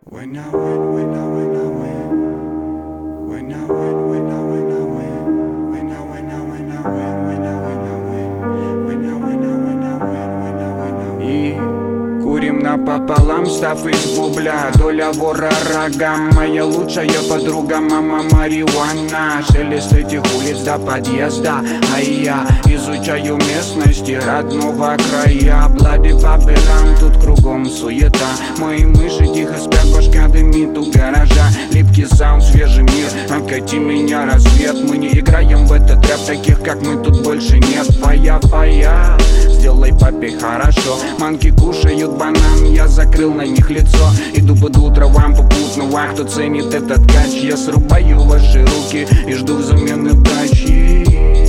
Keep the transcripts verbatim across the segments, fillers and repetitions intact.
When I win, when I win, I win. When I win, when I win, I win. When I win, I win, I win. When I win, I win. When I win, I win, I win. When I win, I win. И курим напополам, став из бубля. Доля вора рогам, моя лучшая подруга, мама марихуана. Шелест этих улиц до подъезда, а я изучаю местности родного края. Блади Бабелан, тут кругом суета. Мои мыши тихо спят, башка дымит у гаража. Липкий саунд, свежий мир, окати меня рассвет. Мы не играем в этот рэп, таких как мы тут больше нет. Фая-фая, сделай папе хорошо. Манки кушают банан, я закрыл на них лицо. Иду под утро вам попутного, кто ценит этот кач. Я срубаю ваши руки и жду взамен удачи.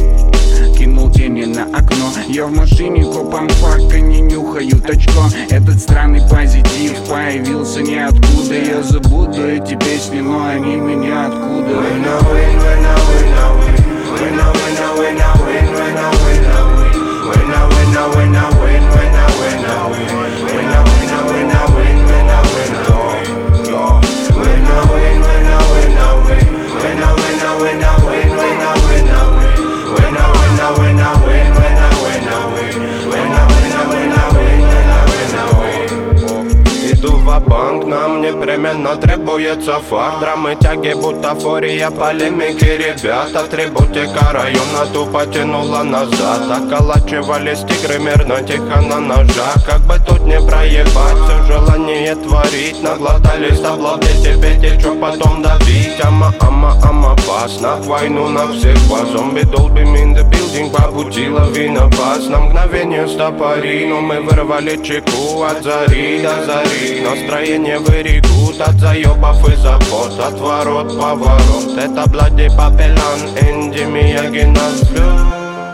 Кинул тени на окно, я в машине копам фак, они нюхают очко. Этот странный позитив появился ниоткуда. Я забуду эти песни, но они меня откуда. When I win, when I win, I win. When I win, I win, I win. When I win, I win. When I win, I win, I win. When I win, I win. When I win, I win, I win. When I win, I win. When I win, when I win, I win. When I win, I win, I win. When I win, I win. When I win, I win, I win. When I win, I win. When I win, I win, I win. When I win, I win. Иду ва-банк, нам непременно требуется факт. Драмы, тяги, бутафория, полемики, ребята. Атрибутика района тупо тянула назад. Околачивались тигры мирно, тихо на ножах. Как бы тут не проебать, все желание творить. Наглотались таблоты, петь и чё потом давить. Ама, ама, ама, пас, на войну на всех вас. Зомби долбим in the building, по пути лавина пас. На мгновение стопори, но мы вырвали чеку от зари до зари. Настроение вырегут от заебов и забот. Отворот, поворот, это Блади Бабелан. Энди Мияги на взлет,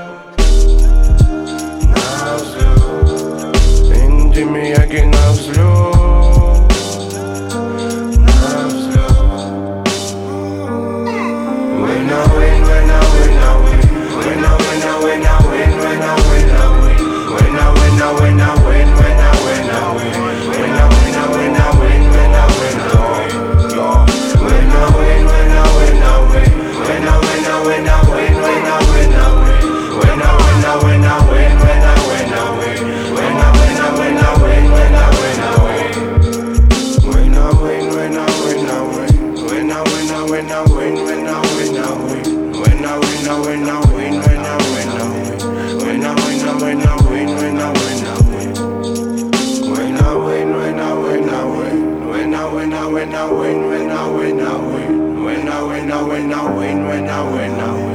на взлет. Энди Мияги на взлет, на взлет. When I win, when I win, I win. When I win, I win, I win. When I win, I win. When I win, I win, I win. When I win, I win. When I win, I win, I win. When I win, I win. When I win, when I win, I win. When I win, I win, I win. When I win, I win. When I win, I win, I win. When I win, I win. When I win, I win, I win. When I win, I win. When I win, when I win, I win. When I win, I win, I win. When I win, I win. When I win, I win, I win. When I win, I win. When I win, I win, I win. When I win, I win. When I win, when I win, I win. When I win, I win, I win. When I win, I win. When I win, I win, I win. When I win, I win.